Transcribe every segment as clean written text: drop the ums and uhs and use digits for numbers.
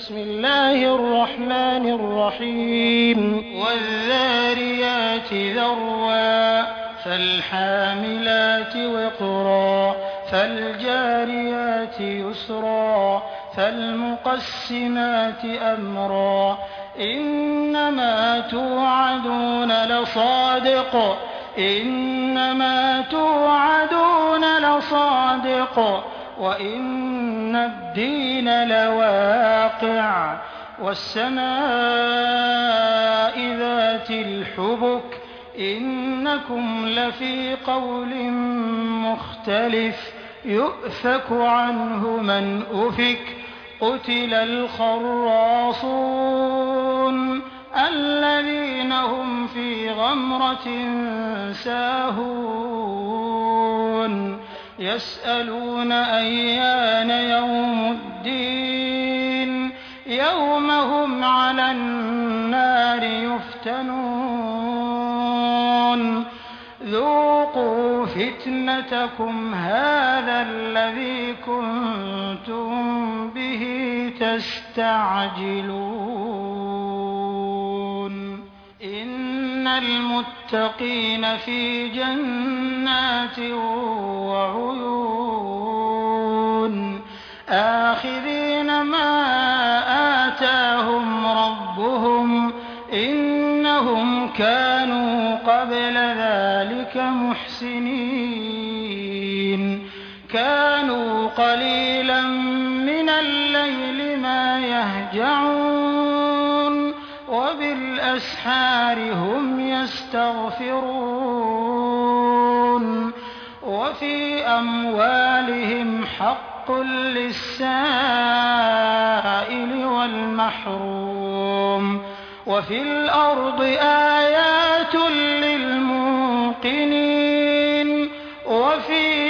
بسم الله الرحمن الرحيم والذاريات ذروا فالحاملات وقرا فالجاريات يسرا فالمقسمات أمرا إنما توعدون لصادق وإن الدين لواقع والسماء ذات الحبك إنكم لفي قول مختلف يؤفك عنه من أفك قتل الخراصون الذين هم في غمرة ساهون يسألون أيان يوم الدين يوم هم على النار يفتنون ذوقوا فتنتكم هذا الذي كنتم به تستعجلون إن المتقين في جنات وعيون آخذين ما آتاهم ربهم إنهم كانوا قبل ذلك محسنين كانوا قليلا من الليل ما يهجعون وبالأسحار هم يستغفرون وفي أموالهم حق للسائل والمحروم وفي الأرض آيات للموقنين وفي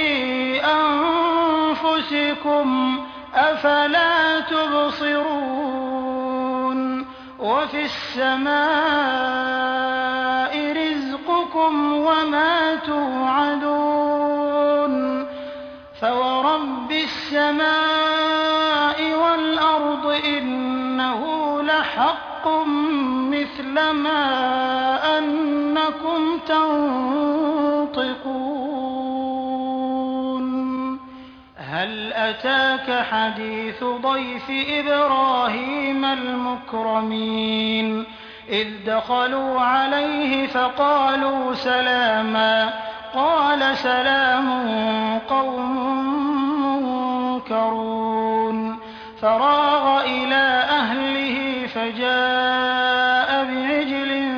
أنفسكم أفلا تبصرون وفي السماء رزقكم وما توعدون فورب السماء والأرض إنه لحق مثل ما أنكم تنطقون هل أتاك حديث ضيف إبراهيم المكرمين إذ دخلوا عليه فقالوا سلاما قال سلام قوم منكرون فراغ إلى أهله فجاء بعجل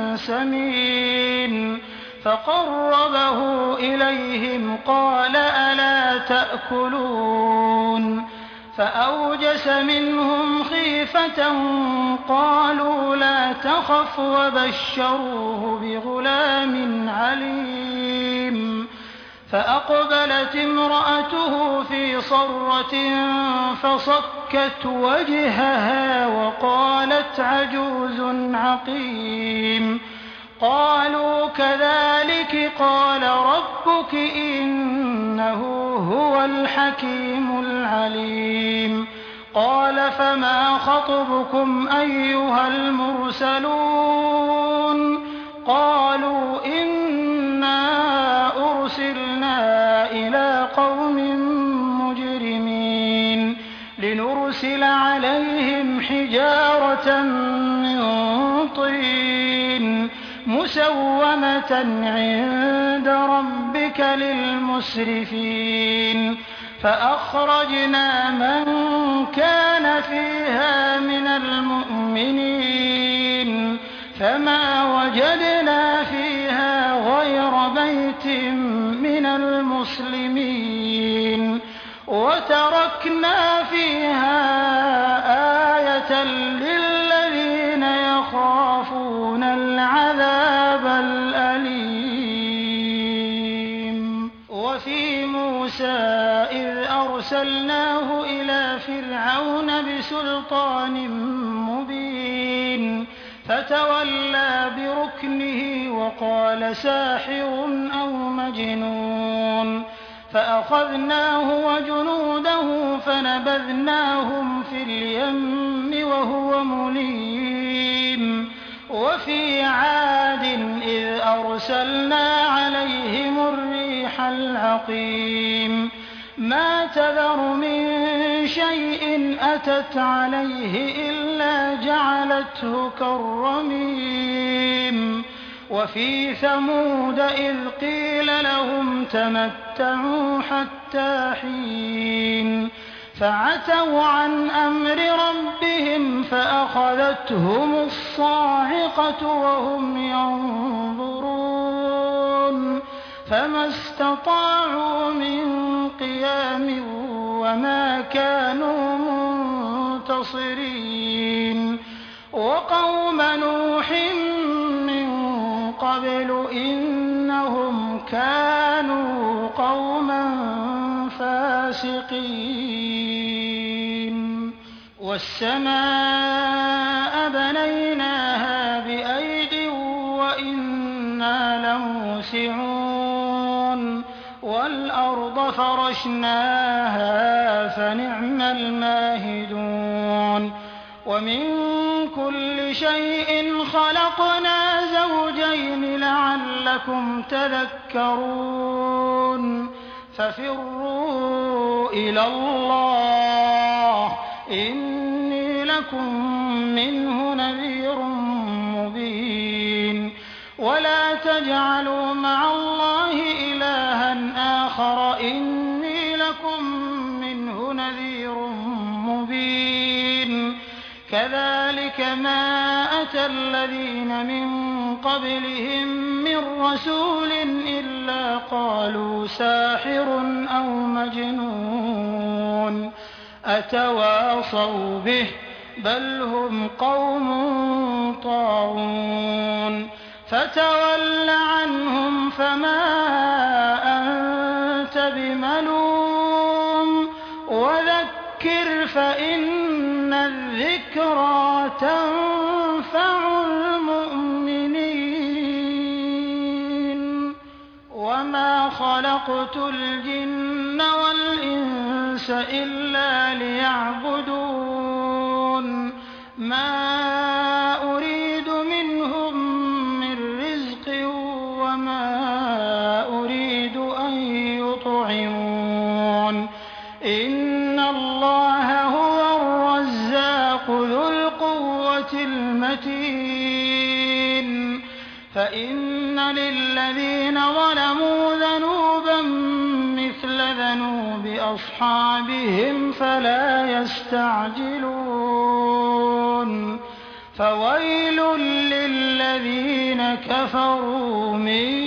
سمين فقربه إليهم قال ألا تأكلون فأوجس منهم خيفة قالوا لا تخف وبشروه بغلام عليم فأقبلت امرأته في صرة فصكت وجهها وقالت عجوز عقيم قالوا كذلك قال ربك إنه هو الحكيم العليم قال فما خطبكم أيها المرسلون قالوا إنا أرسلنا إلى قوم مجرمين لنرسل عليهم حجارة من طين مسومة عند ربك للمسرفين فأخرجنا من كان فيها من المؤمنين فما وجدنا فيها غير بيت من المسلمين وتركنا فيها آية للذين يخافون العذاب الأليم وفي موسى إذ أرسلناه إلى فرعون بسلطان مبين فتولى بركنه وقال ساحر أو مجنون فأخذناه وجنوده فنبذناهم في اليم مليم وفي عاد إذ أرسلنا عليهم الريح العقيم ما تذر من شيء أتت عليه إلا جعلته كالرميم وفي ثمود إذ قيل لهم تمتعوا حتى حين فعتوا عن أمر ربهم فأخذتهم الصاعقة وهم ينظرون فما استطاعوا من قيام وما كانوا منتصرين وقوم نوح من قبل إنهم كانوا قوما فاسقين والسماء بنيناها بأيد وإنا لموسعون والأرض فرشناها فنعم الماهدون ومن كل شيء خلقنا زوجين لعلكم تذكرون ففروا إلى الله إني لكم منه نذير مبين ولا تجعلوا مع الله إلها آخر إني لكم منه نذير مبين كذلك ما أتى الذين من قبلهم من رسول إلا قالوا ساحر أو مجنون أتواصوا به بل هم قوم طاغون فتول عنهم فما أنت بملوم وذكر فإن الذكرى تنفع المؤمنين وما خلقت الجن والإنس إلا ليعبدون ما أريد منهم من رزق وما أريد أن يطعمون إن الله هو الرزاق ذو القوة المتين فإن للذين ظلموا ذنوبا مثل ذنوب أصحابهم فلا يستعجلون فويل للذين كفروا من